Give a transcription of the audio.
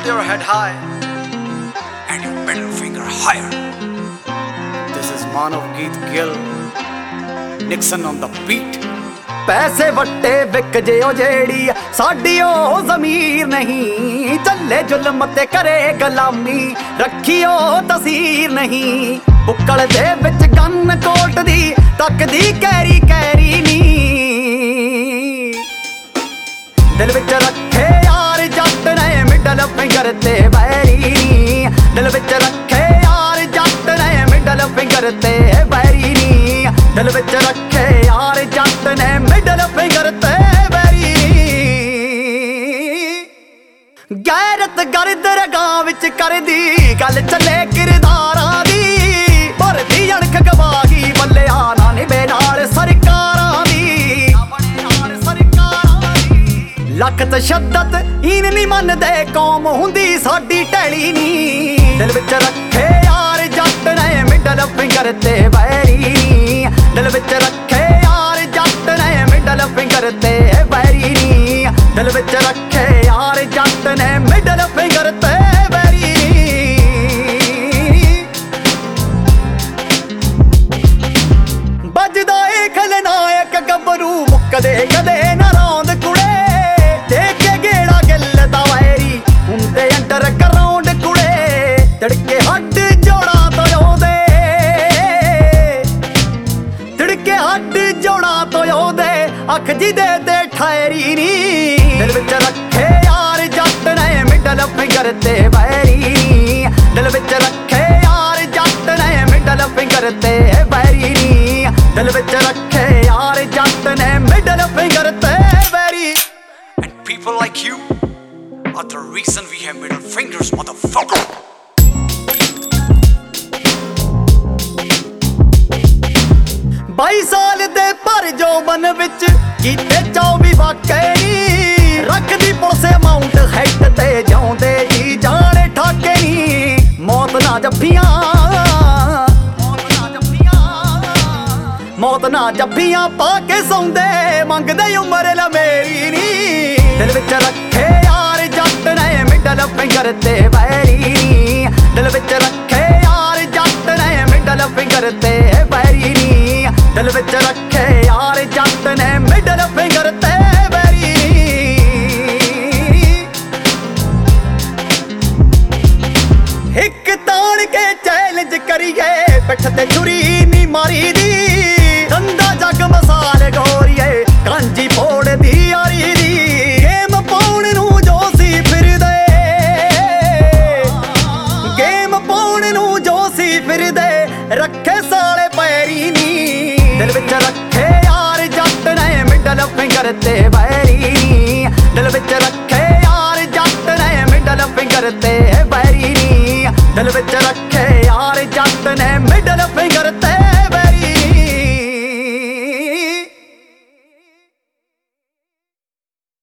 Hold your head high and your middle finger higher. This is Manav Geet Gill, Nixon on the beat. ਪੈਸੇ ਵੱਟੇ ਵਿਕ ਜਿਓ ਜਿਹੜੀ ਸਾਡੀ ਉਹ ਜ਼ਮੀਰ ਨਹੀਂ, ਚੱਲੇ ਜ਼ੁਲਮ ਤੇ ਕਰੇ ਗੁਲਾਮੀ ਰੱਖਿਓ ਤਸੀਰ ਨਹੀਂ। ਬੁੱਕਲ ਦੇ ਵਿੱਚ ਗੰਨ ਕੋਟ ਦੀ ਤੱਕਦੀ ਕੈਰੀ ਕੈਰੀ ਨੀ, ਦਿਲ ਵਿੱਚ ਰੱਖੇ ਯਾਰ ਜੱਟ ਨੇ ਮਿਡਲ ਫਿੰਗਰ ਤੇ ਵੈਰੀ ਨੀ, ਦਿਲ ਵਿੱਚ ਰੱਖੇ ਯਾਰ ਜੱਟ ਨੇ ਮਿਡਲ ਫਿੰਗਰ ਤੇ ਵੈਰੀ ਨੀ, ਦਿਲ ਵਿੱਚ ਰੱਖੇ ਯਾਰ ਜੱਟ ਨੇ ਮਿਡਲ ਫਿੰਗਰ ਤੇ ਵੈਰੀ ਨੀ। ਗੈਰਤ ਗਰਦ ਰਗਾਂ ਵਿੱਚ ਕਰਦੀ ਗੱਲ ਚੱਲੇ ਕਿਰਦਾਰਾਂ ਦੀ, ਭਰਦੀ ਅਣਖ ਗਵਾ ਗਈ ਬੱਲਿਆ ਨਾ ਨਿਭੇ ਨਾਲ ਸਰਕਾਰਾਂ ਦੀ, ਲੱਖ ਤਸ਼ੱਦਦ ਈਨ ਨੀ ਮੰਨਦੇ ਕੌਮ ਹੁੰਦੀ ਸਾਡੀ ਢੈਲੀ ਨੀ, ਦਿਲ ਵਿੱਚ ਰੱਖੇ ਯਾਰ ਜੱਟ ਨੇ ਮਿਡਲ ਫਿੰਗਰ ਤੇ ਵੈਰੀ ਨੀ, ਦਿਲ ਵਿੱਚ ਰੱਖੇ ਯਾਰ ਜੱਟ ਨੇ ਮਿਡਲ ਫਿੰਗਰ ਤੇ ਵੈਰੀ ਨੀ, ਦਿਲ ਵਿੱਚ ਰੱਖੇ ਯਾਰ ਜੱਟ ਨੇ ਮਿਡਲ ਫਿੰਗਰ ਤੇ ਵੈਰੀ ਨੀ। ਵੱਜਦਾ ਏ ਖਲਨਾਇਕ ਗੱਭਰੂ ਮੁੱਕਦੇ ਕਦੇ ਨਾ ਰੌਂਦ ਕੁੜੇ, ਦੇਖ ਕੇ ਗੇੜਾ ਗਿੱਲ ਦਾ ਵੈਰੀ ਹੁੰਦੇ ਅੰਡਰ ਗਰਾਊਂਡ ਕੁੜੇ, ਤੜਕੇ ਹੱਡ ਜੋੜਾਂ ਤੋਂ ਆਉਂਦੇ, ਤੜਕੇ ਹੱਡ ਜੋੜਾਂ ਤੋਂ ਆਉਂਦੇ ਅੱਖ ਜਿਹਦੇ ਤੇ ਠਹਿਰੀ ਨੀ, ਦਿਲ ਵਿੱਚ ਰੱਖੇ ਯਾਰ ਜੱਟ ਨੇ ਮਿਡਲ ਫਿੰਗਰ ਤੇ ਵੈਰੀ ਨੀ, ਦਿਲ ਵਿੱਚ ਰੱਖੇ ਯਾਰ ਜੱਟ ਨੇ ਮਿਡਲ ਫਿੰਗਰ ਤੇ ਵੈਰੀ ਨੀ, ਦਿਲ ਵਿੱਚ ਰੱਖੇ ਯਾਰ ਜੱਟ ਨੇ ਮਿਡਲ ਫਿੰਗਰ ਤੇ ਵੈਰੀ। And people like you are the reason we have middle fingers, motherfucker. 22 ਸਾਲ ਦੇ ਭਰ ਜੋਬਨ ਵਿੱਚ ਕੀਤੇ 24 ਵਾਕੇ ਨੀ, ਰੱਖਦੀ ਪੁਲਿਸ ਅਮਾਉਂਟ ਹੈਡ ਤੇ ਜਾਉਂਦੇ ਜੀ ਜਾਣੇ ਠਾਕੇ ਨੀ, ਮੌਤ ਨਾ ਜੱਫੀਆਂ ਮੌਤ ਨਾ ਜੱਫੀਆਂ ਪਾ ਕੇ ਸੌਂਦੇ ਮੰਗਦੇ ਉਮਰ ਲ ਮੇਰੀ ਨੀ, ਦਿਲ ਵਿੱਚ ਰੱਖੇ ਯਾਰ ਜੱਟ ਨੇ ਮਿਡਲ ਫਿੰਗਰ ਤੇ ਵੈਰੀ ਨੀ, ਦਿਲ ਵਿੱਚ ਰੱਖੇ ਯਾਰ ਜੱਟ ਨੇ ਮਿਡਲ ਫਿੰਗਰ ਤੇ ਵੈਰੀ ਨੀ, ਦਿਲ ਵਿੱਚ ਰੱਖੇ ਯਾਰ ਜੱਟ ਨੇ ਮਿਡਲ ਫਿੰਗਰ ਤੇ ਵੈਰੀ ਨੀ। ਇੱਕ ਤਾਣ ਕੇ ਚੈਲੰਜ ਕਰੀਏ ਪਿੱਠ ਤੇ ਛੁਰੀ ਨੀ ਮਾਰੀ ਦੀ, ਦੰਦਾ ਜੱਗ ਮਸਾਲ ਗੋਰੀਏ ਕਾਂਜੀ ਪੋੜਦੀ ਯਾਰੀ ਦੀ, ਗੇਮ ਪਾਉਣ ਨੂੰ ਜੋ ਸੀ ਫਿਰਦੇ, ਗੇਮ ਪਾਉਣ ਨੂੰ ਜੋ ਸੀ ਫਿਰਦੇ ਰੱਖੇ ਸਾਲੇ ਪੈਰੀ ਨੀ, ਦਿਲ ਵਿੱਚ ਰੱਖੇ ਯਾਰ ਜੱਟ ਨੇ ਮਿਡਲ ਫਿੰਗਰ ਤੇ ਵੈਰੀ ਨੀ, ਦਿਲ ਵਿੱਚ ਰੱਖੇ ਯਾਰ ਜੱਟ ਨੇ ਮਿਡਲ ਫਿੰਗਰ ਤੇ ਵੈਰੀ ਨੀ, ਦਿਲ ਵਿੱਚ ਰੱਖੇ ਯਾਰ ਜੱਟ ਨੇ ਮਿਡਲ ਫਿੰਗਰ ਤੇ